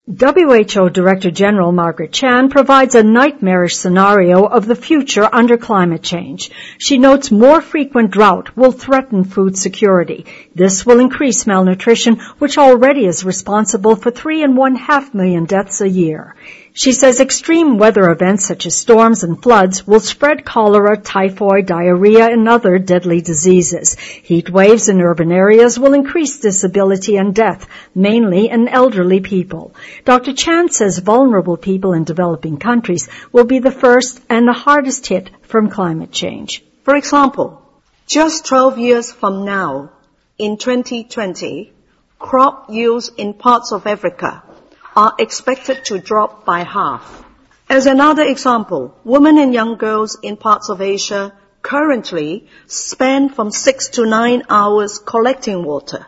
WHO Director General Margaret Chan provides a nightmarish scenario of the future under climate change. She notes more frequent drought will threaten food security. This will increase malnutrition, which already is responsible for 3.5 million deaths a year. She says extreme weather events such as storms and floods will spread cholera, typhoid, diarrhea, and other deadly diseases. Heat waves in urban areas will increase disability and death, mainly in elderly people. Dr. Chan says vulnerable people in developing countries will be the first and the hardest hit from climate change. For example, just 12 years from now, in 2020, crop yields in parts of Africa are expected to drop by half. As another example, women and young girls in parts of Asia currently spend from 6 to 9 hours collecting water.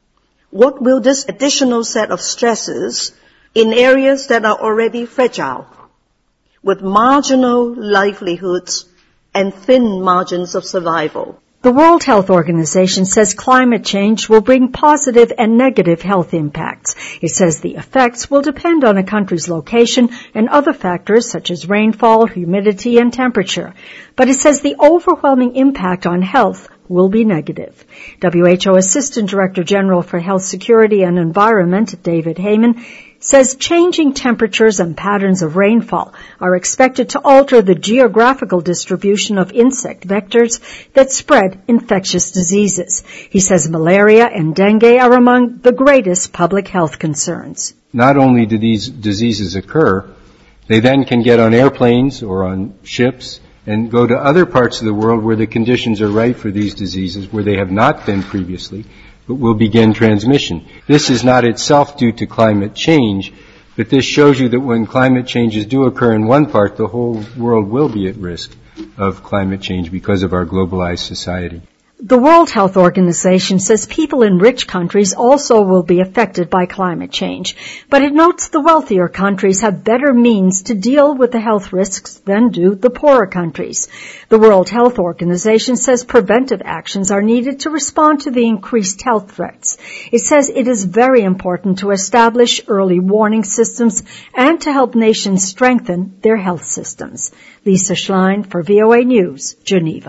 What will this additional set of stresses in areas that are already fragile, with marginal livelihoods and thin margins of survival? The World Health Organization says climate change will bring positive and negative health impacts. It says the effects will depend on a country's location and other factors such as rainfall, humidity, and temperature. But it says the overwhelming impact on health will be negative. WHO Assistant Director General for Health Security and Environment, David Heyman, says changing temperatures and patterns of rainfall are expected to alter the geographical distribution of insect vectors that spread infectious diseases. He says malaria and dengue are among the greatest public health concerns. Not only do these diseases occur, they then can get on airplanes or on ships and go to other parts of the world where the conditions are right for these diseases, where they have not been previously, but will begin transmission. This is not itself due to climate change, but this shows you that when climate changes do occur in one part, the whole world will be at risk of climate change because of our globalized society. The World Health Organization says people in rich countries also will be affected by climate change, but it notes the wealthier countries have better means to deal with the health risks than do the poorer countries. The World Health Organization says preventive actions are needed to respond to the increased health threats. It says it is very important to establish early warning systems and to help nations strengthen their health systems. Lisa Schlein for VOA News, Geneva.